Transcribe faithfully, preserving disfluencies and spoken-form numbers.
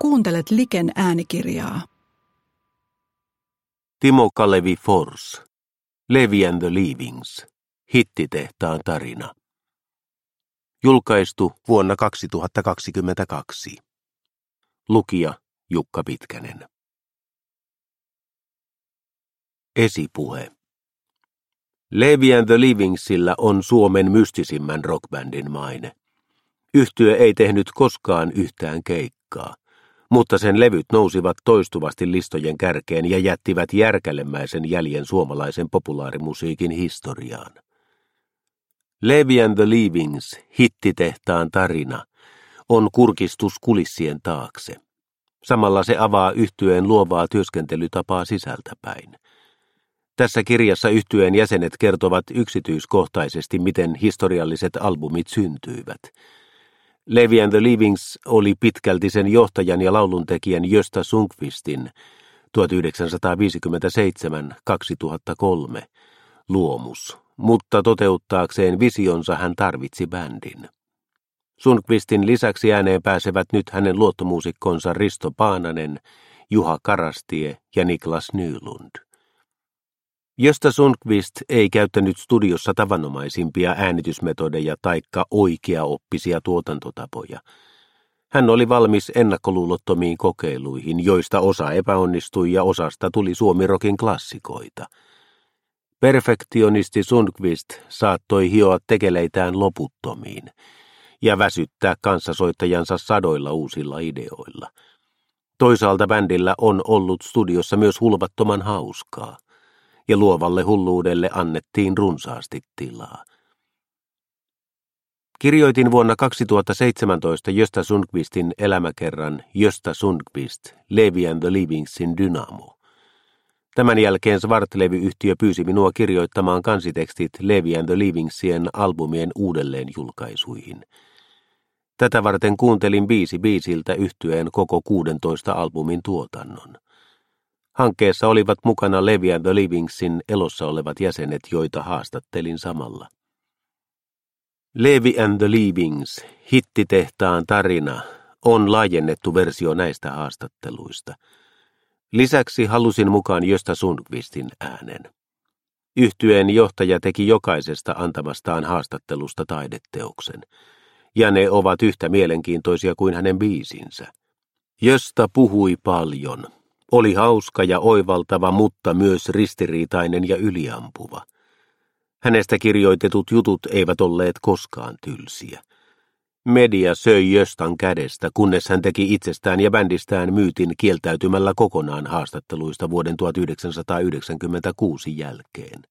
Kuuntelet Liken äänikirjaa. Timo Kalevi Fors, Levi and the Leavings, hittitehtaan tarina. Julkaistu vuonna kaksituhattakaksikymmentäkaksi. Lukija Jukka Pitkänen. Esipuhe. Levi and the Leavingsillä on Suomen mystisimmän rockbändin maine. Yhtye ei tehnyt koskaan yhtään keikkaa, mutta sen levyt nousivat toistuvasti listojen kärkeen ja jättivät järkälemäisen jäljen suomalaisen populaarimusiikin historiaan. Levi and the Leavings, hittitehtaan tarina, on kurkistus kulissien taakse. Samalla se avaa yhtyeen luovaa työskentelytapaa sisältäpäin. Tässä kirjassa yhtyeen jäsenet kertovat yksityiskohtaisesti, miten historialliset albumit syntyivät. Levi and the Leavings oli pitkälti sen johtajan ja lauluntekijän Gösta Sundqvistin tuhatyhdeksänsataaviisikymmentäseitsemän kaksituhattakolme luomus, mutta toteuttaakseen visionsa hän tarvitsi bändin. Sundqvistin lisäksi ääneen pääsevät nyt hänen luottomuusikkonsa Risto Paananen, Juha Karastie ja Niklas Nylund. Gösta Sundqvist ei käyttänyt studiossa tavanomaisimpia äänitysmetodeja taikka oikeaoppisia tuotantotapoja. Hän oli valmis ennakkoluulottomiin kokeiluihin, joista osa epäonnistui ja osasta tuli suomirokin klassikoita. Perfektionisti Sundqvist saattoi hioa tekeleitään loputtomiin ja väsyttää kanssasoittajansa sadoilla uusilla ideoilla. Toisaalta bändillä on ollut studiossa myös hulvattoman hauskaa, ja luovalle hulluudelle annettiin runsaasti tilaa. Kirjoitin vuonna kaksituhattaseitsemäntoista Gösta Sundqvistin elämäkerran Gösta Sundqvist, Levi and the Leavingsin Dynamo. Tämän jälkeen Svart-levy-yhtiö pyysi minua kirjoittamaan kansitekstit Levi and the Leavingsien albumien uudelleenjulkaisuihin. Tätä varten kuuntelin biisi biisiltä yhtyeen koko kuudentoista albumin tuotannon. Hankkeessa olivat mukana Levi and the Leavingsin elossa olevat jäsenet, joita haastattelin samalla. Levi and the Leavings, hittitehtaan tarina, on laajennettu versio näistä haastatteluista. Lisäksi halusin mukaan Gösta Sundqvistin äänen. Yhtyeen johtaja teki jokaisesta antamastaan haastattelusta taideteoksen, ja ne ovat yhtä mielenkiintoisia kuin hänen biisinsä. Gösta puhui paljon. Oli hauska ja oivaltava, mutta myös ristiriitainen ja yliampuva. Hänestä kirjoitetut jutut eivät olleet koskaan tylsiä. Media söi Göstan kädestä, kunnes hän teki itsestään ja bändistään myytin kieltäytymällä kokonaan haastatteluista vuoden tuhatyhdeksänsataayhdeksänkymmentäkuusi jälkeen.